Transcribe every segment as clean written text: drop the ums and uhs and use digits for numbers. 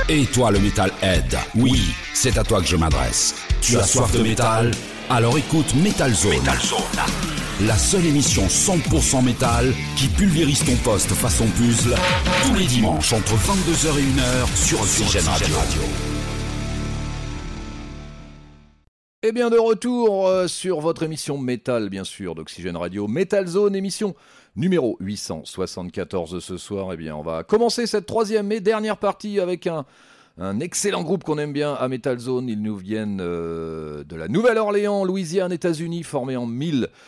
Et toi le Metalhead, oui, c'est à toi que je m'adresse. Tu as soif de métal? Alors écoute Metal Zone. La seule émission 100% métal qui pulvérise ton poste façon puzzle tous les dimanches entre 22h et 1h sur Oxygène Radio. Et bien de retour sur votre émission métal, bien sûr, d'Oxygène Radio, Metal Zone, émission numéro 874 ce soir. Eh bien, on va commencer cette troisième et dernière partie avec un excellent groupe qu'on aime bien à Metal Zone. Ils nous viennent de la Nouvelle-Orléans, Louisiane, États-Unis, formés en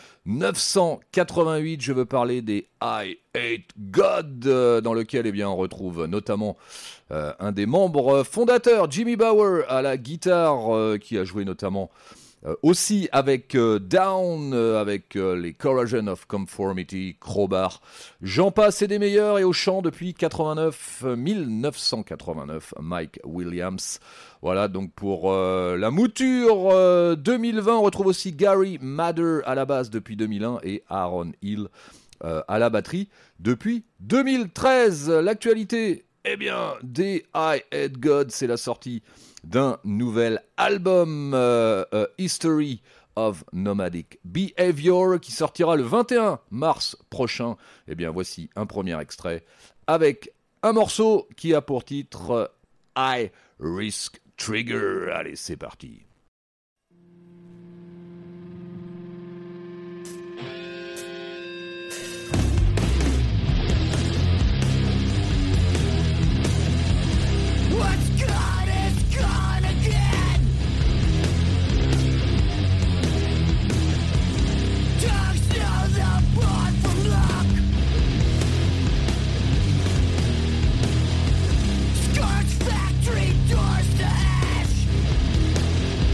1988. Je veux parler des I Hate God, dans lequel eh bien, on retrouve notamment un des membres fondateurs, Jimmy Bower, à la guitare, qui a joué notamment aussi avec Down, avec les Corrosion of Conformity, Crowbar, j'en passe et des meilleurs, et au chant depuis 1989, Mike Williams. Voilà donc pour la mouture 2020, on retrouve aussi Gary Madder à la basse depuis 2001 et Aaron Hill à la batterie depuis 2013. L'actualité, eh bien, des I Hate God, c'est la sortie d'un nouvel album, History of Nomadic Behavior, qui sortira le 21 mars prochain. Eh bien, voici un premier extrait avec un morceau qui a pour titre I Risk Trigger. Allez, c'est parti. Factory doors to ash.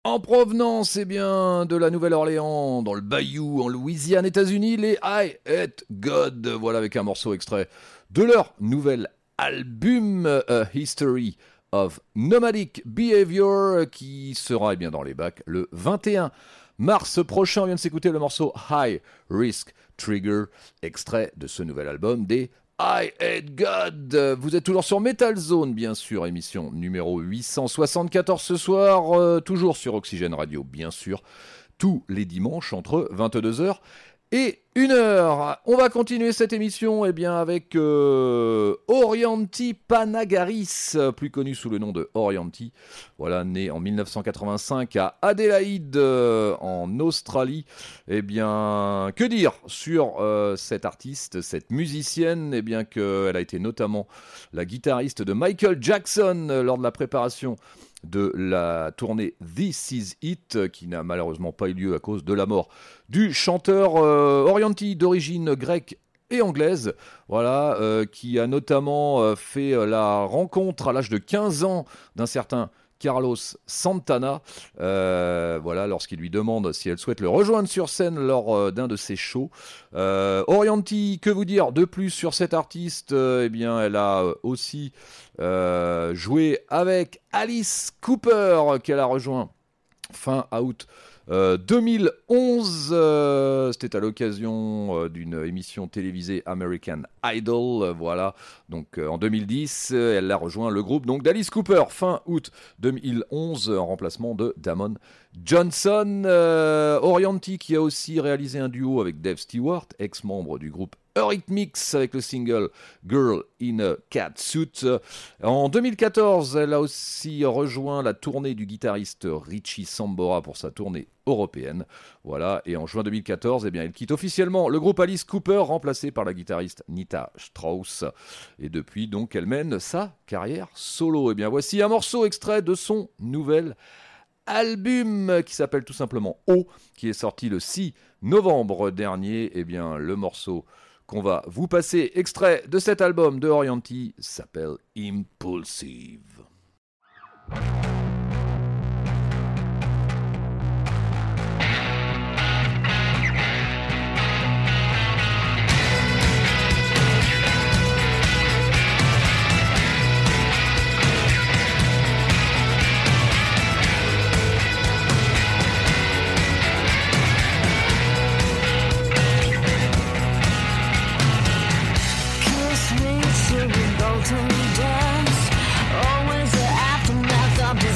En provenance, eh bien, de la Nouvelle-Orléans, dans le Bayou, en Louisiane, États-Unis, les I Hate God. Voilà, avec un morceau extrait de leur nouvel album, A History of Nomadic Behavior, qui sera, eh bien, dans les bacs le 21 mars prochain. On vient de s'écouter le morceau High Risk Trigger, extrait de ce nouvel album des I Hate God. Vous êtes toujours sur Metal Zone, bien sûr, émission numéro 874 ce soir, toujours sur Oxygène Radio, bien sûr, tous les dimanches entre 22h et 1h. On va continuer cette émission eh bien, avec Orianti Panagaris, plus connu sous le nom de Orianti. Voilà, né en 1985 à Adélaïde, en Australie. Eh bien, que dire sur cette artiste, cette musicienne, eh bien qu'elle a été notamment la guitariste de Michael Jackson lors de la préparation de la tournée This Is It, qui n'a malheureusement pas eu lieu à cause de la mort du chanteur Orianti, d'origine grecque et anglaise, voilà, qui a notamment fait la rencontre à l'âge de 15 ans d'un certain Carlos Santana, voilà, lorsqu'il lui demande si elle souhaite le rejoindre sur scène lors d'un de ses shows. Orianti, que vous dire de plus sur cette artiste? Eh bien, elle a aussi joué avec Alice Cooper, qu'elle a rejoint fin août 2011, c'était à l'occasion d'une émission télévisée American Idol, voilà, donc en 2010, elle a rejoint le groupe donc d'Alice Cooper, fin août 2011, en remplacement de Damon Johnson. Orianti qui a aussi réalisé un duo avec Dave Stewart, ex-membre du groupe Eurythmics, avec le single Girl in a Catsuit. En 2014, elle a aussi rejoint la tournée du guitariste Richie Sambora pour sa tournée européenne. Voilà, et en juin 2014, eh bien, elle quitte officiellement le groupe Alice Cooper, remplacé par la guitariste Nita Strauss. Et depuis, donc, elle mène sa carrière solo. Eh bien, voici un morceau extrait de son nouvel album qui s'appelle tout simplement O, qui est sorti le 6 novembre dernier. Eh bien, le morceau qu'on va vous passer, extrait de cet album de Orianti, s'appelle Impulsive. Dance, always the aftermath of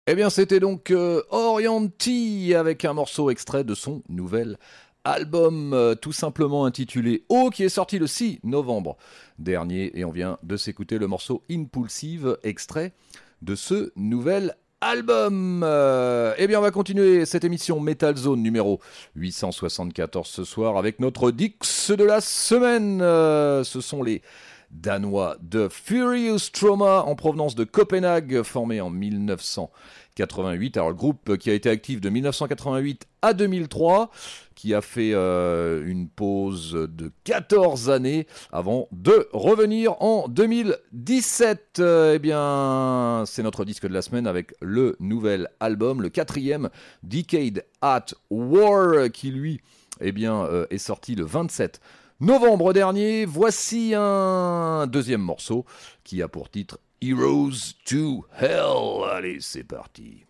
Eh bien, c'était donc Orianti avec un morceau extrait de son nouvel album, tout simplement intitulé O, qui est sorti le 6 novembre dernier. Et on vient de s'écouter le morceau Impulsive, extrait de ce nouvel album. Eh bien, on va continuer cette émission Metal Zone numéro 874 ce soir avec notre Dix de la semaine. Ce sont les Danois de Furious Trauma en provenance de Copenhague, formé en 1988. Alors le groupe qui a été actif de 1988 à 2003, qui a fait une pause de 14 années avant de revenir en 2017. Eh bien, c'est notre disque de la semaine avec le nouvel album, le 4e, Decade at War, qui lui est sorti le 27 novembre dernier. Voici un deuxième morceau qui a pour titre Heroes to Hell. Allez, c'est parti.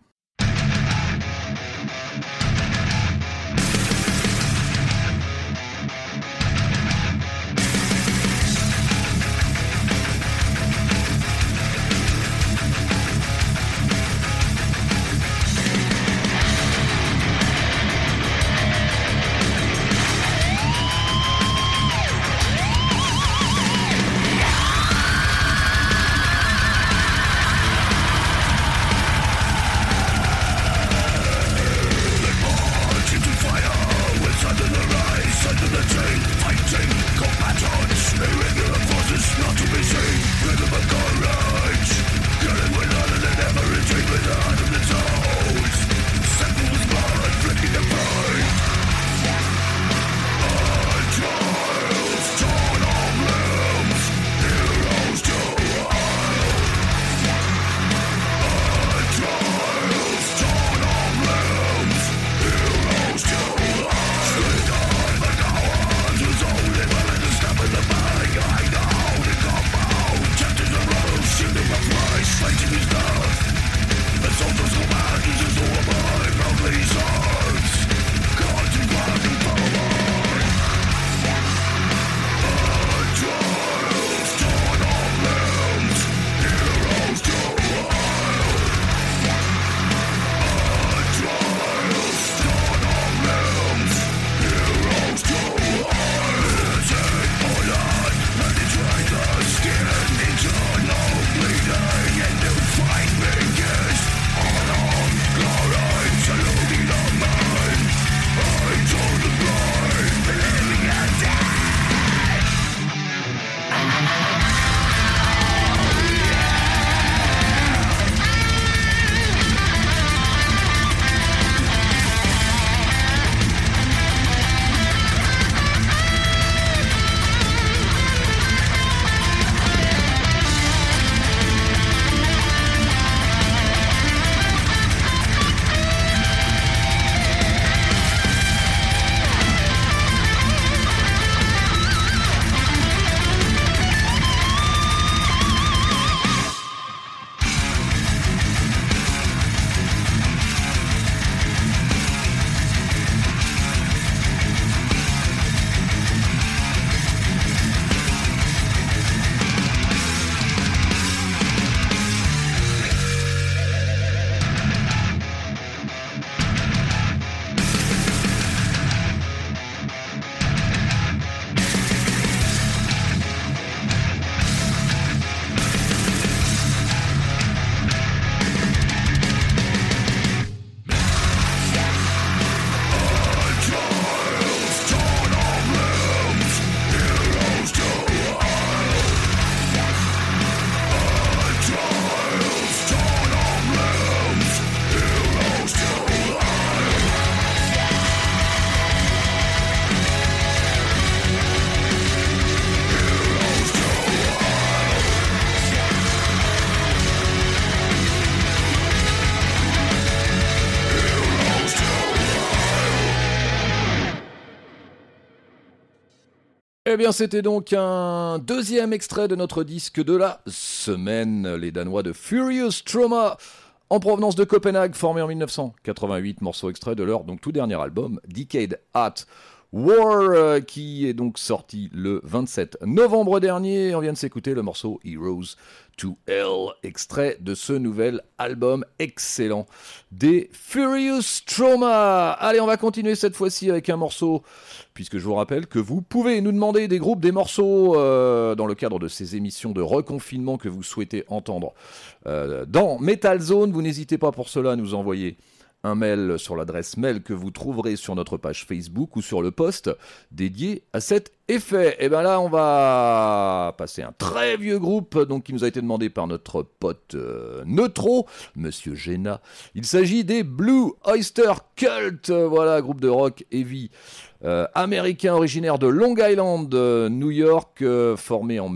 Eh bien, c'était donc un deuxième extrait de notre disque de la semaine, les Danois de Furious Trauma, en provenance de Copenhague, formé en 1988, morceau extrait de leur donc tout dernier album, Decade at War, qui est donc sorti le 27 novembre dernier. On vient de s'écouter le morceau Heroes to Hell, extrait de ce nouvel album excellent des Furious Trauma. Allez, on va continuer cette fois-ci avec un morceau, puisque je vous rappelle que vous pouvez nous demander des groupes, des morceaux dans le cadre de ces émissions de reconfinement que vous souhaitez entendre dans Metal Zone. Vous n'hésitez pas pour cela à nous envoyer un mail sur l'adresse mail que vous trouverez sur notre page Facebook ou sur le post dédié à cet effet. Et bien là, on va passer un très vieux groupe donc, qui nous a été demandé par notre pote Neutro, Monsieur Géna. Il s'agit des Blue Oyster Cult, voilà, groupe de rock heavy américain originaire de Long Island, New York, formé en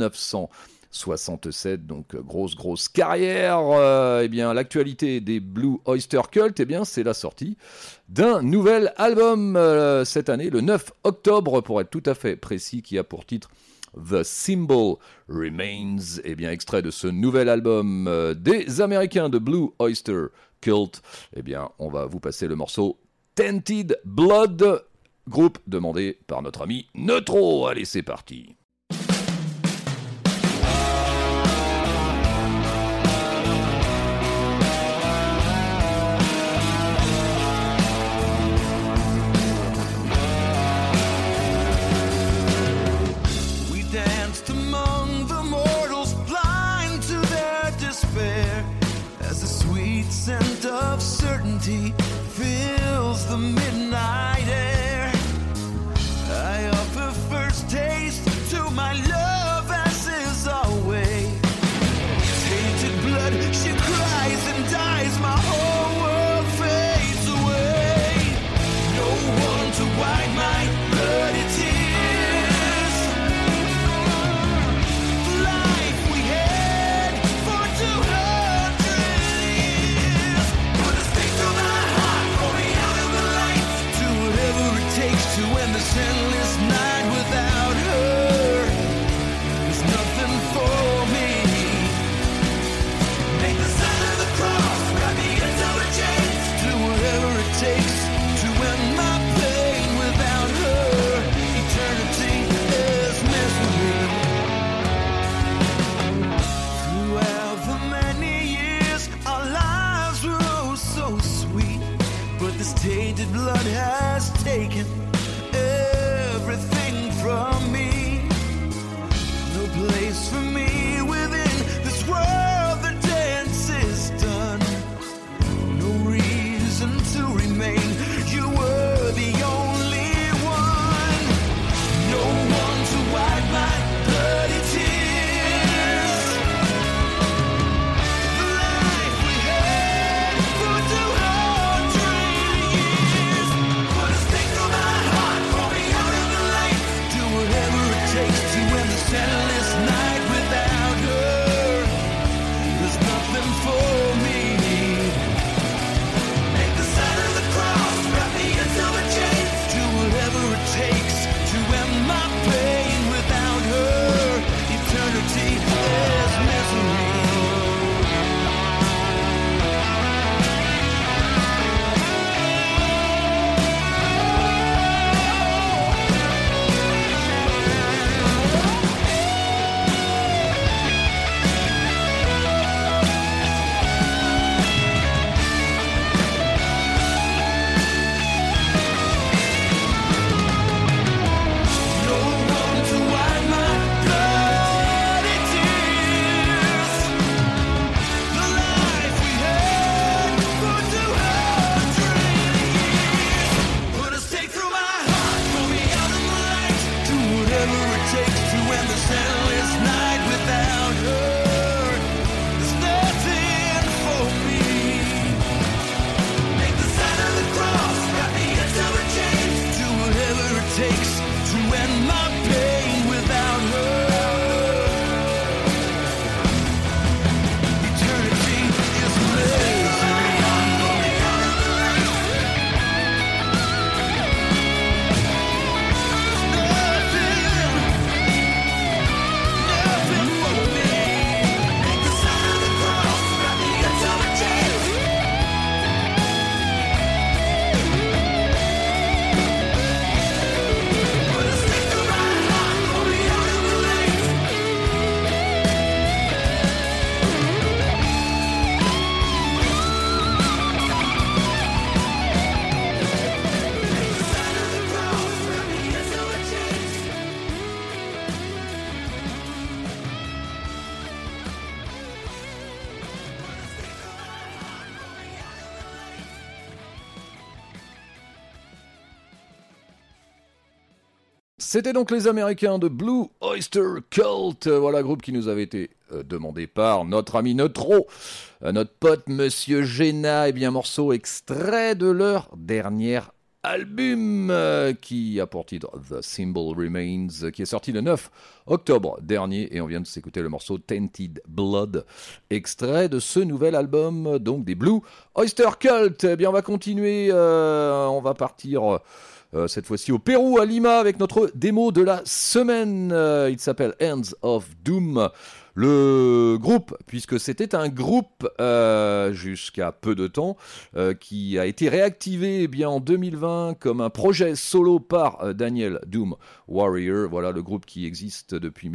1967, donc grosse carrière. Eh bien, l'actualité des Blue Oyster Cult, eh bien, c'est la sortie d'un nouvel album cette année, le 9 octobre pour être tout à fait précis, qui a pour titre The Symbol Remains. Eh bien, extrait de ce nouvel album des Américains de Blue Oyster Cult. Eh bien, on va vous passer le morceau Tainted Blood, groupe demandé par notre ami Neutro. Allez, c'est parti. Scent of certainty fills the midnight air. I offer first taste to my love as is always. Tainted blood, she cries and dies, my whole world fades away. No one to wipe my bloody tears. The life we had for 200 years. Put a stake through my heart, pull me out of the light. Do whatever it takes to end this endless night without her. There's nothing for me. Make the sign of the cross, wrap me in silver chains. Do whatever it takes to end my pain without her. Eternity is misery. Throughout the many years, our lives were oh so sweet, but this tainted blood has taken everything. C'était donc les Américains de Blue Oyster Cult, voilà, groupe qui nous avait été demandé par notre ami Neutro, notre pote Monsieur Géna, et bien morceau extrait de leur dernier album qui a pour titre The Symbol Remains, qui est sorti le 9 octobre dernier, et on vient de s'écouter le morceau Tainted Blood, extrait de ce nouvel album donc des Blue Oyster Cult. Eh bien on va continuer, on va partir cette fois-ci au Pérou, à Lima, avec notre démo de la semaine. Il s'appelle Hands of Doom. Le groupe, puisque c'était un groupe jusqu'à peu de temps, qui a été réactivé eh bien, en 2020 comme un projet solo par Daniel Doom Warrior. Voilà le groupe qui existe depuis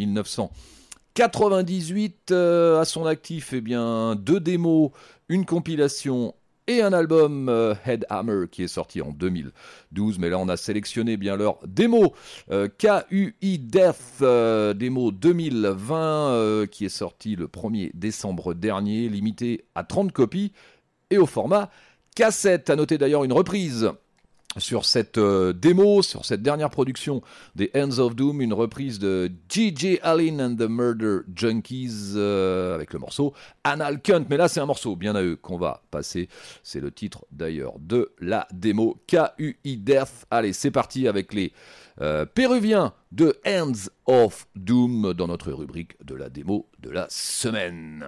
1998. À son actif, eh bien, 2 démos, une compilation et un album Headhammer qui est sorti en 2012, mais là on a sélectionné bien leur démo KUI Death, démo 2020 qui est sorti le 1er décembre dernier, limité à 30 copies et au format cassette. À noter d'ailleurs une reprise sur cette démo, sur cette dernière production des Hands of Doom, une reprise de G.J. Allin and the Murder Junkies avec le morceau Anal Cunt. Mais là c'est un morceau bien à eux qu'on va passer, c'est le titre d'ailleurs de la démo KUI Death. Allez, c'est parti avec les Péruviens de Hands of Doom dans notre rubrique de la démo de la semaine.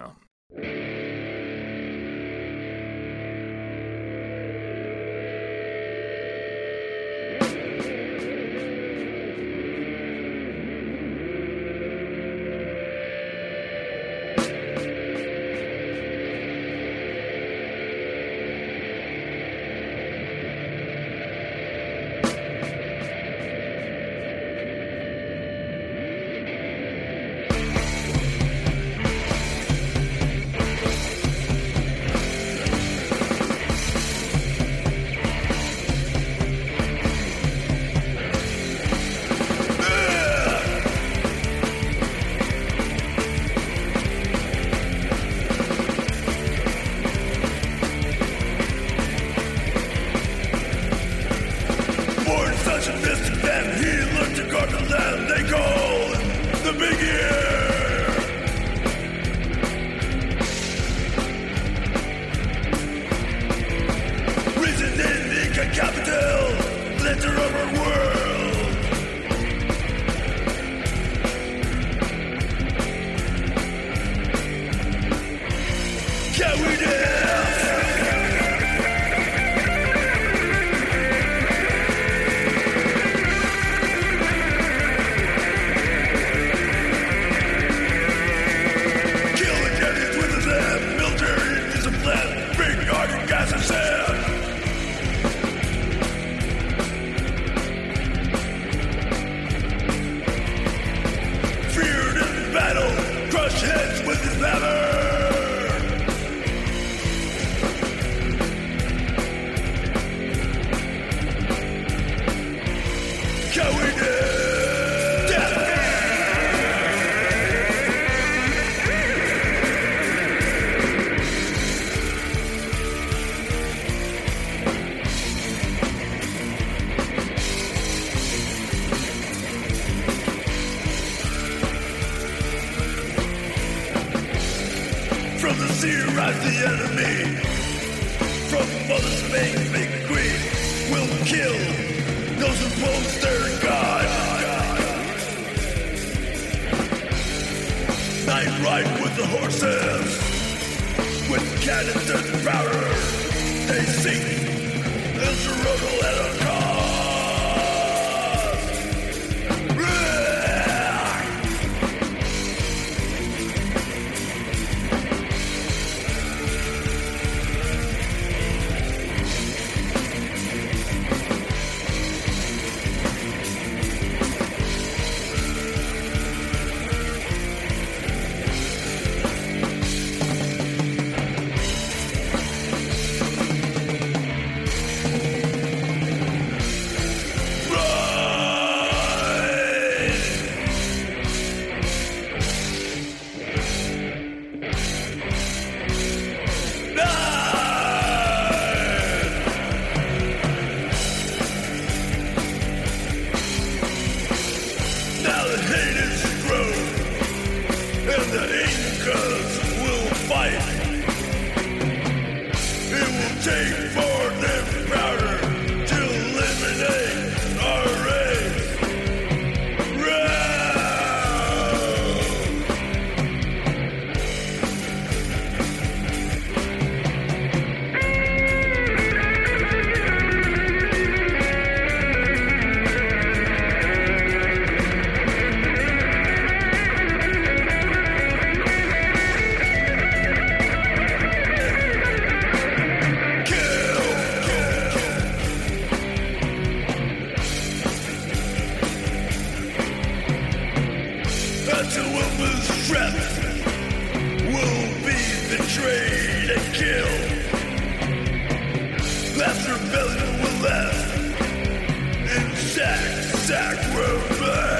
betrayed and killed. Left rebellion were left in sacrament.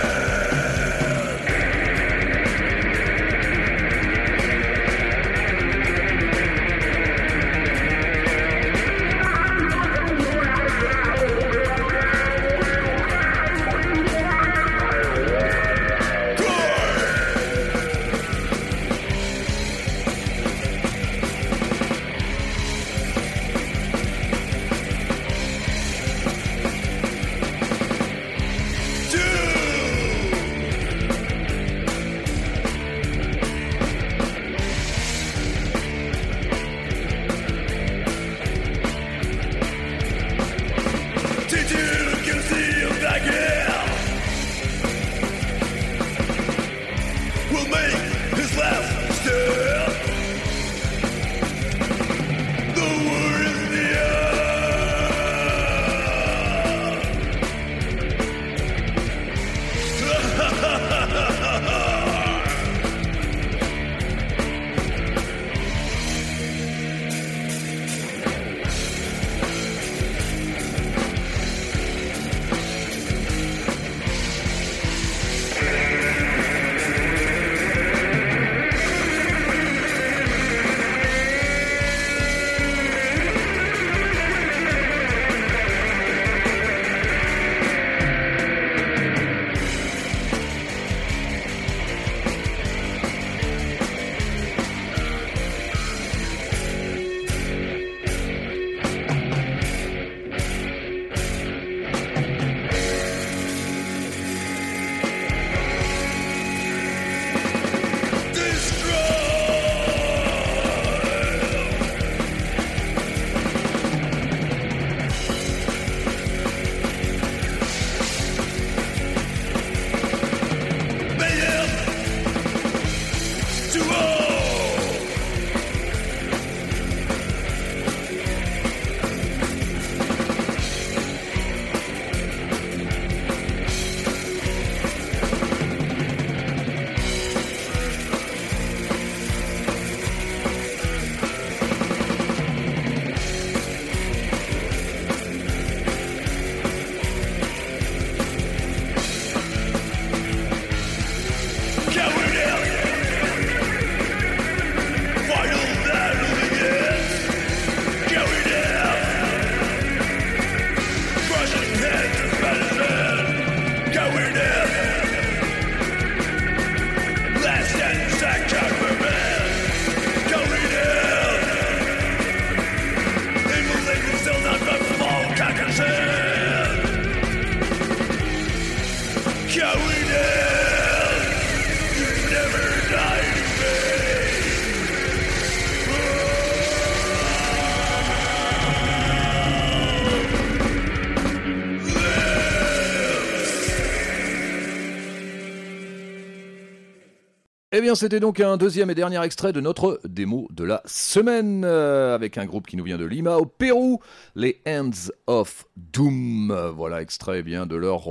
Eh bien, c'était donc un deuxième et dernier extrait de notre démo de la semaine, avec un groupe qui nous vient de Lima, au Pérou, les Hands of Doom. Voilà, extrait eh bien de leur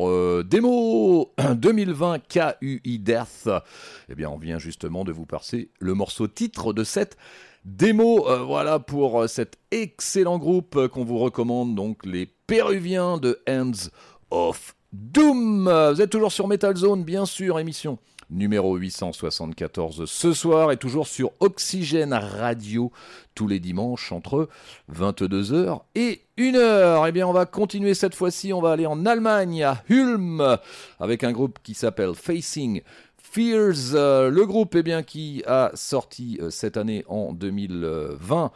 démo 2020 KUI Death. Eh bien, on vient justement de vous passer le morceau titre de cette démo. Voilà pour cet excellent groupe qu'on vous recommande, donc les Péruviens de Hands of Doom. Vous êtes toujours sur Metal Zone, bien sûr, émission numéro 874 ce soir, et toujours sur Oxygène Radio tous les dimanches entre 22h et 1h. Eh bien, on va continuer cette fois-ci, on va aller en Allemagne, à Ulm, avec un groupe qui s'appelle Facing Fears. Le groupe eh bien, qui a sorti cette année en 2020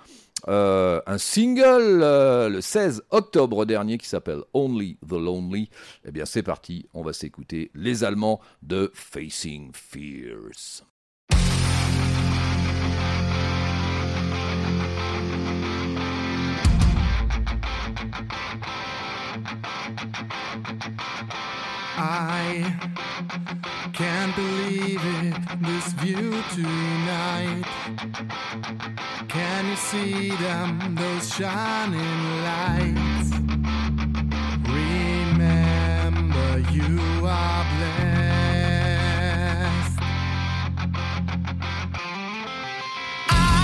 un single le 16 octobre dernier qui s'appelle Only the Lonely. Eh bien c'est parti, on va s'écouter les Allemands de Facing Fears. I can't believe it, this view tonight. Can you see them, those shining lights? Remember you are blessed. I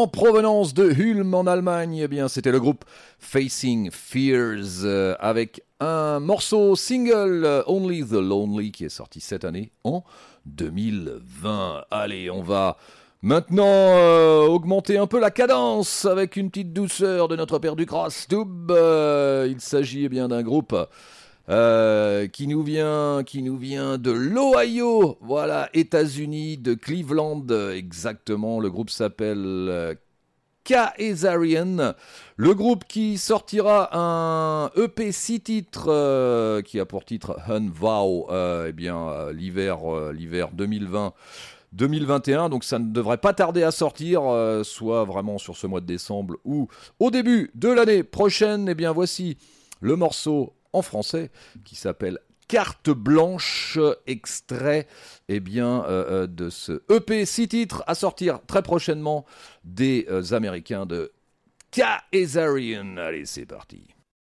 en provenance de Ulm en Allemagne. Eh bien, c'était le groupe Facing Fears avec un morceau single Only the Lonely qui est sorti cette année en 2020. Allez, on va maintenant augmenter un peu la cadence avec une petite douceur de notre père du Grasstube. Il s'agit bien d'un groupe qui nous vient de l'Ohio, voilà, États-Unis, de Cleveland exactement. Le groupe s'appelle Kaisarian. Le groupe qui sortira un EP 6 titres qui a pour titre Unvow, l'hiver 2020-2021. Donc ça ne devrait pas tarder à sortir, soit vraiment sur ce mois de décembre ou au début de l'année prochaine. Eh bien voici le morceau en français qui s'appelle Carte Blanche, extrait de ce EP 6 titres à sortir très prochainement des Américains de Kaisarian. Allez, c'est parti.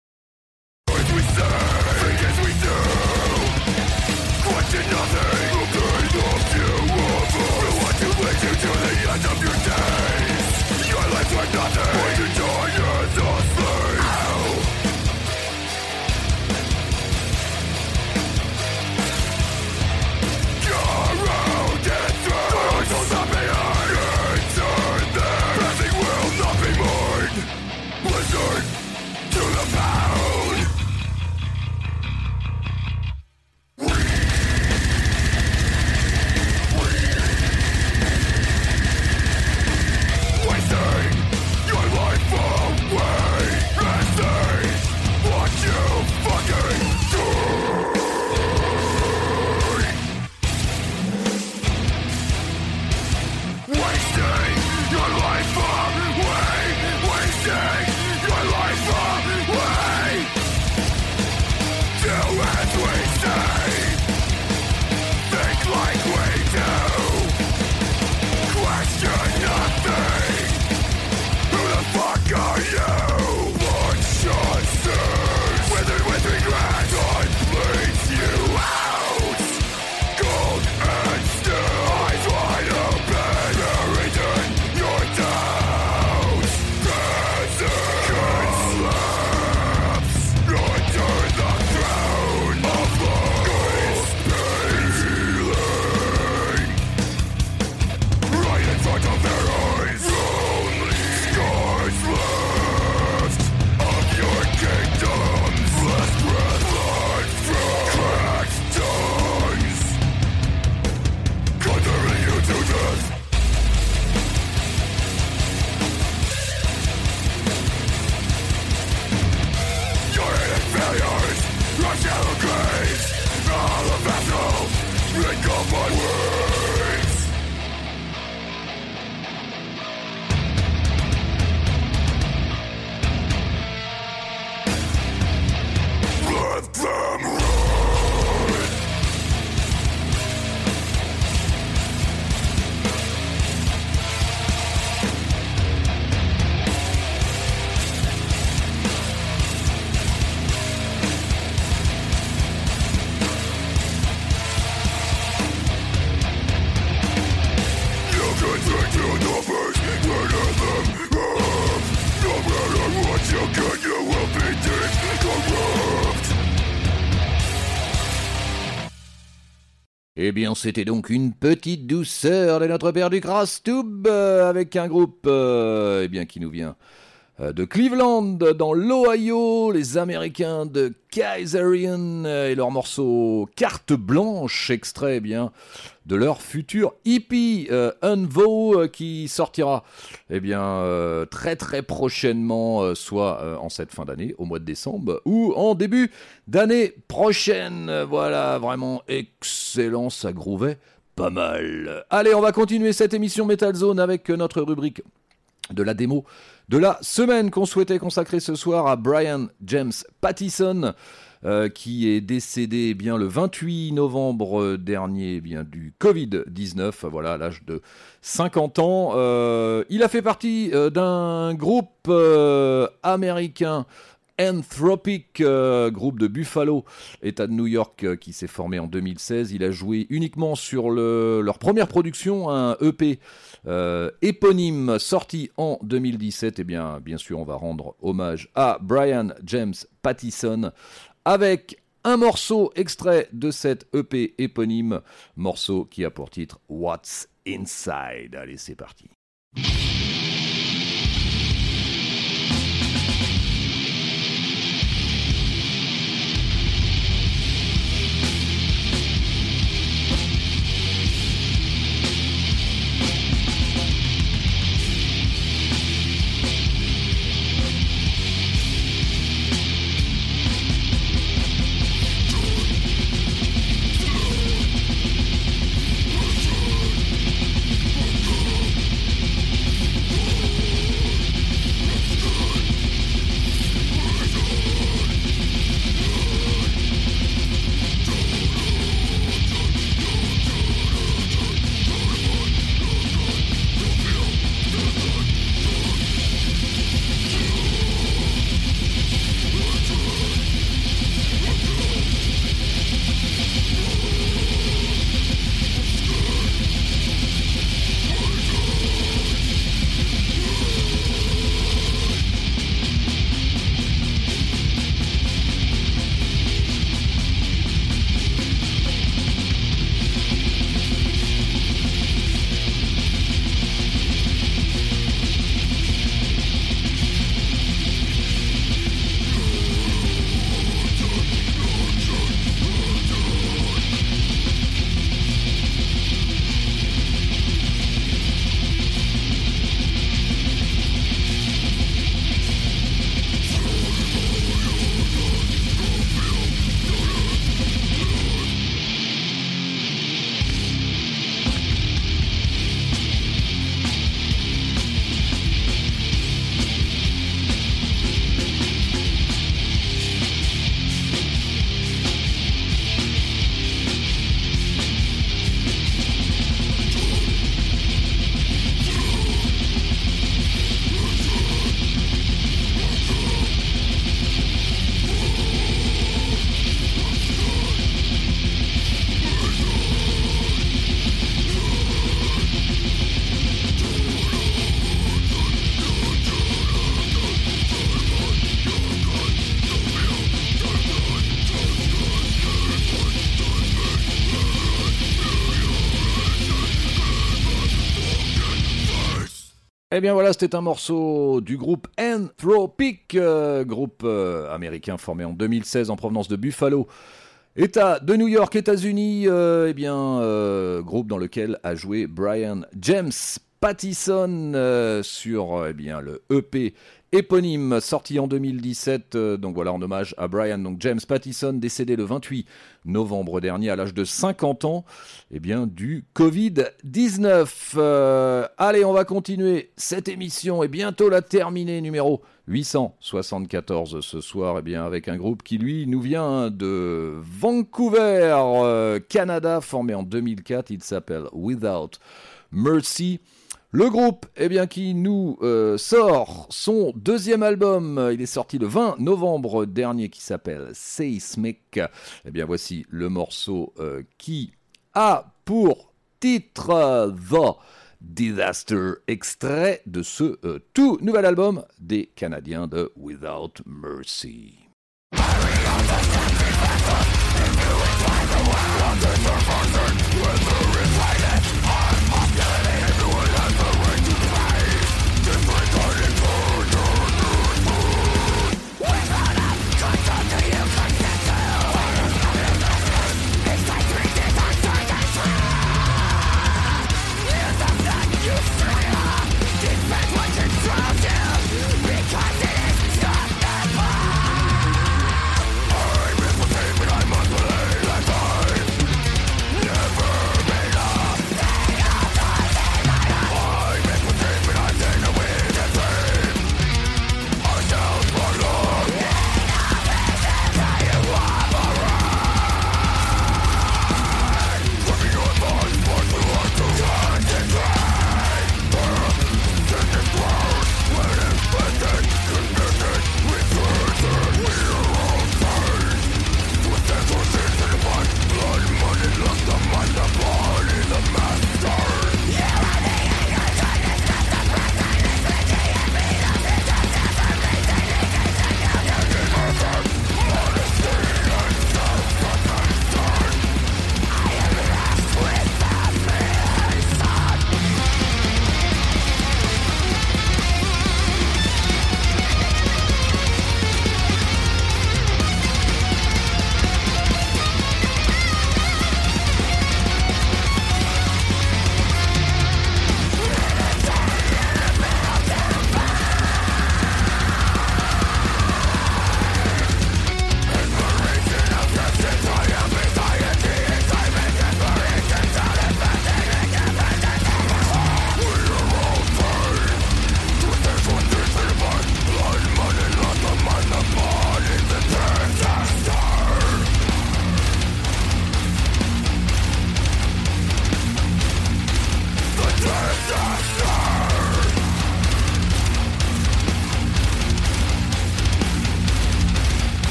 Eh bien, c'était donc une petite douceur de notre père du Grasstube avec un groupe qui nous vient de Cleveland, dans l'Ohio, les Américains de Kaisarian et leur morceau Carte Blanche, extrait de leur futur EP Unvow qui sortira très très prochainement, soit en cette fin d'année, au mois de décembre, ou en début d'année prochaine. Voilà, vraiment excellent, ça groovait pas mal. Allez, on va continuer cette émission Metal Zone avec notre rubrique de la démo de la semaine qu'on souhaitait consacrer ce soir à Brian James Pattison, qui est décédé le 28 novembre dernier du Covid-19, voilà, à l'âge de 50 ans. Il a fait partie d'un groupe américain Anthropic, groupe de Buffalo, État de New York, qui s'est formé en 2016. Il a joué uniquement sur leur première production, un EP éponyme sorti en 2017. Et bien sûr, on va rendre hommage à Brian James Pattison avec un morceau extrait de cet EP éponyme, morceau qui a pour titre What's Inside. Allez, c'est parti. Eh bien voilà, c'était un morceau du groupe Anthropic, groupe américain formé en 2016 en provenance de Buffalo, État de New York, États-Unis. Groupe dans lequel a joué Brian James Pattison sur le EP éponyme sorti en 2017, donc voilà, en hommage à Brian James Pattison, décédé le 28 novembre dernier à l'âge de 50 ans, du Covid-19. Allez, on va continuer cette émission et bientôt la terminer, numéro 874 ce soir, avec un groupe qui lui nous vient de Vancouver, Canada, formé en 2004, il s'appelle Without Mercy. Le groupe qui nous sort son deuxième album, il est sorti le 20 novembre dernier, qui s'appelle Seismic. Voici le morceau qui a pour titre The Disaster, extrait de ce tout nouvel album des Canadiens de Without Mercy. Never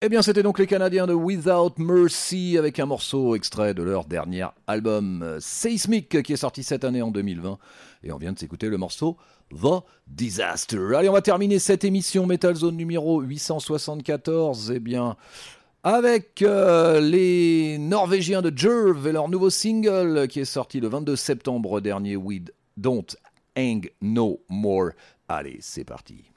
Eh bien, c'était donc les Canadiens de Without Mercy avec un morceau extrait de leur dernier album Seismic qui est sorti cette année en 2020. Et on vient de s'écouter le morceau The Disaster. Allez, on va terminer cette émission Metal Zone numéro 874. Eh bien, avec les Norvégiens de Jerv et leur nouveau single qui est sorti le 22 septembre dernier, We Don't Hang No More. Allez, c'est parti.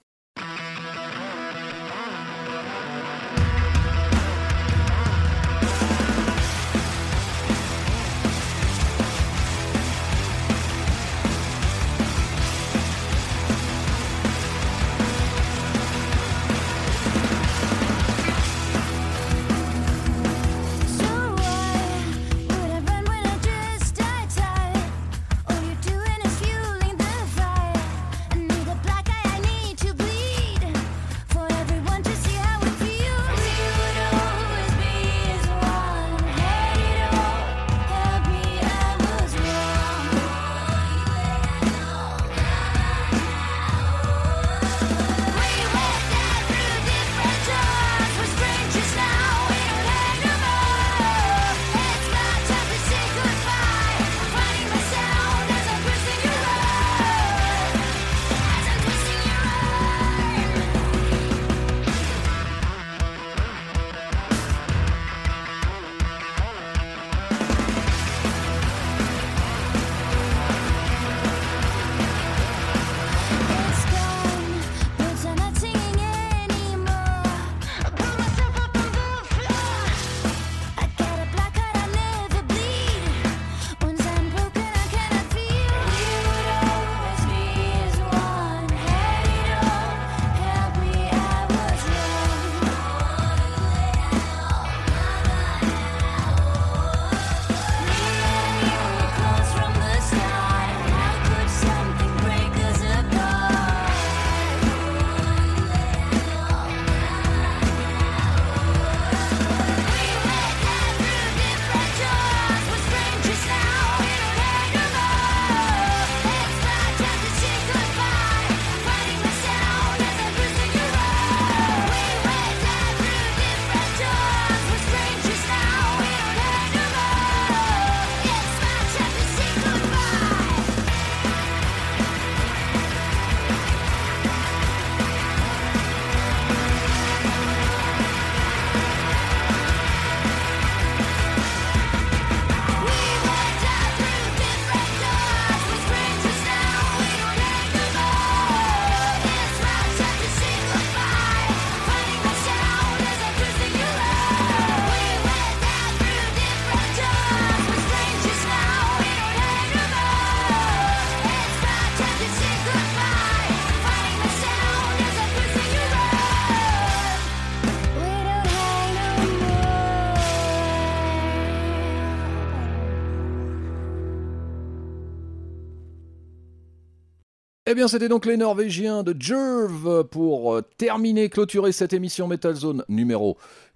Eh bien, c'était donc les Norvégiens de Jerv pour clôturer cette émission Metal Zone numéro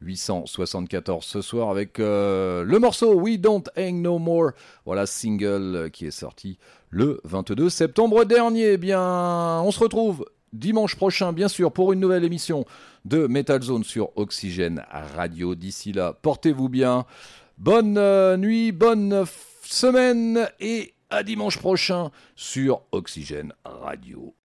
874 ce soir avec le morceau We Don't Hang No More. Voilà, single qui est sorti le 22 septembre dernier. Eh bien, on se retrouve dimanche prochain, bien sûr, pour une nouvelle émission de Metal Zone sur Oxygène Radio. D'ici là, portez-vous bien. Bonne nuit, bonne semaine et à dimanche prochain sur Oxygène Radio.